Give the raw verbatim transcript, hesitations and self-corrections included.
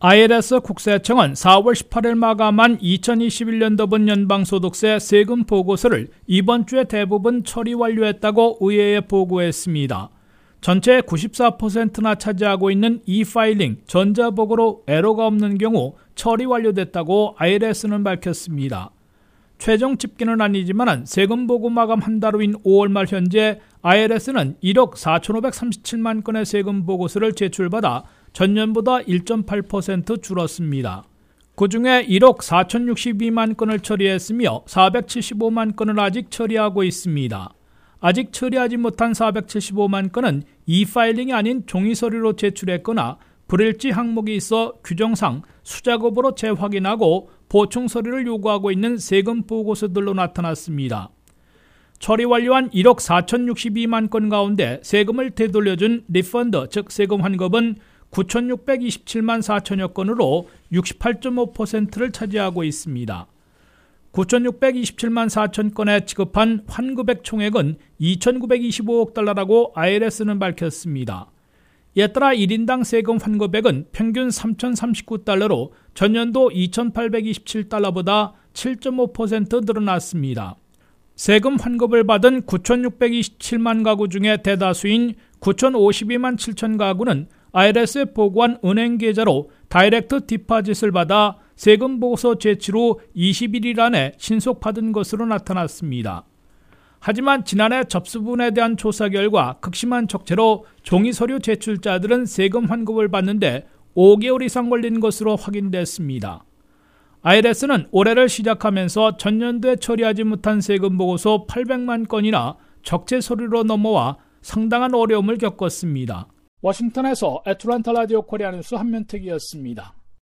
아이알에스 국세청은 사월 십팔일 마감한 이천이십일 년도분 연방소득세 세금 보고서를 이번 주에 대부분 처리 완료했다고 의회에 보고했습니다. 전체의 구십사 퍼센트나 차지하고 있는 e-파일링, 전자보고로 에러가 없는 경우 처리 완료됐다고 아이알에스는 밝혔습니다. 최종 집계는 아니지만 세금 보고 마감 한 달 후인 오월 말 현재 아이알에스는 일억 사천오백삼십칠만 건의 세금 보고서를 제출받아 전년보다 일 점 팔 퍼센트 줄었습니다. 그 중에 일억 사천육십이만 건을 처리했으며 사백칠십오만 건을 아직 처리하고 있습니다. 아직 처리하지 못한 사백칠십오만 건은 e-파일링이 아닌 종이서류로 제출했거나 불일치 항목이 있어 규정상 수작업으로 재확인하고 보충 서류를 요구하고 있는 세금 보고서들로 나타났습니다. 처리 완료한 일억 사천육십이만 건 가운데 세금을 되돌려준 리펀드, 즉 세금 환급은 구천육백이십칠만 사천여 건으로 육십팔 점 오 퍼센트를 차지하고 있습니다. 구천육백이십칠만 사천 건에 지급한 환급액 총액은 이천구백이십오억 달러라고 아이알에스는 밝혔습니다. 이에 따라 일 인당 세금 환급액은 평균 삼천삼십구 달러로 전년도 이천팔백이십칠 달러보다 칠 점 오 퍼센트 늘어났습니다. 세금 환급을 받은 구천육백이십칠만 가구 중에 대다수인 구천오십이만 칠천 가구는 아이알에스에 보고한 은행 계좌로 다이렉트 디파짓을 받아 세금 보고서 제출 후 이십일 일 안에 신속 받은 것으로 나타났습니다. 하지만 지난해 접수분에 대한 조사 결과 극심한 적체로 종이서류 제출자들은 세금 환급을 받는데 오 개월 이상 걸린 것으로 확인됐습니다. 아이알에스는 올해를 시작하면서 전년도에 처리하지 못한 세금 보고서 팔백만 건이나 적체 서류로 넘어와 상당한 어려움을 겪었습니다. 워싱턴에서 애틀랜타 라디오 코리아 뉴스 한면택이었습니다.